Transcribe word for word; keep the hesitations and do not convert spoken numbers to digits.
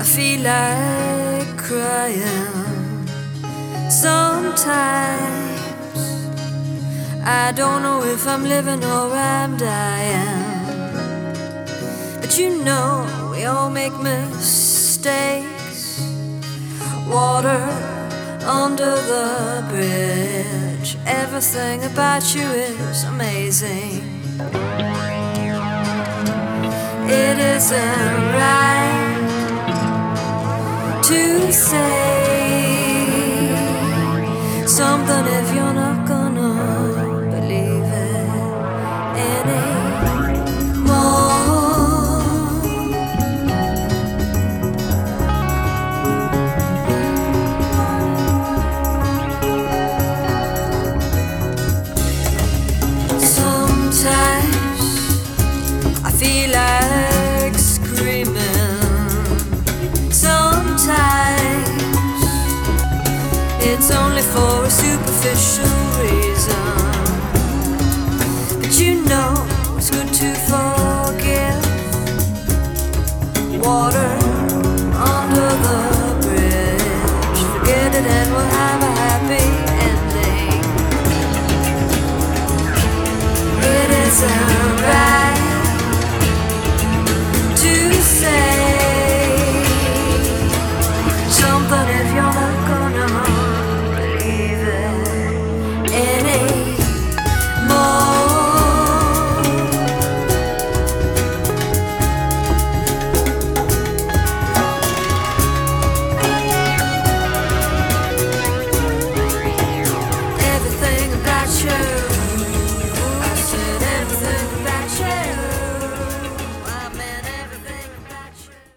feel like crying. Sometimes I don't know if I'm living or I'm dying. But you know we all make mistakes. Water under the bridge. Everything about you is amazing. It isn't right to say